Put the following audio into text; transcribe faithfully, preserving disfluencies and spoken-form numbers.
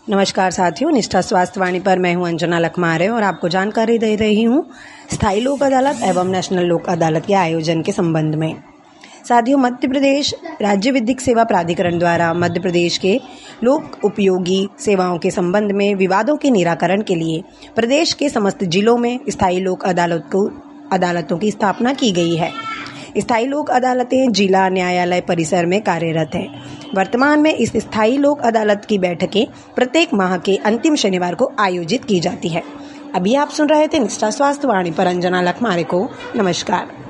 नमस्कार साथियों, निष्ठा स्वास्थ्य वाणी पर मैं हूं अंजना लखमारे और आपको जानकारी दे रही हूं स्थायी लोक अदालत एवं नेशनल लोक अदालत के आयोजन के संबंध में। साथियों, मध्य प्रदेश राज्य विधिक सेवा प्राधिकरण द्वारा मध्य प्रदेश के लोक उपयोगी सेवाओं के संबंध में विवादों के निराकरण के लिए प्रदेश के समस्त जिलों में स्थायी लोक अदालत को अदालतों की स्थापना की गई है। स्थायी लोक अदालतें जिला न्यायालय परिसर में कार्यरत हैं। वर्तमान में इस स्थायी लोक अदालत की बैठकें प्रत्येक माह के अंतिम शनिवार को आयोजित की जाती है। अभी आप सुन रहे थे निष्ठा स्वास्थ्य वाणी पर अंजना लखमारे को। नमस्कार।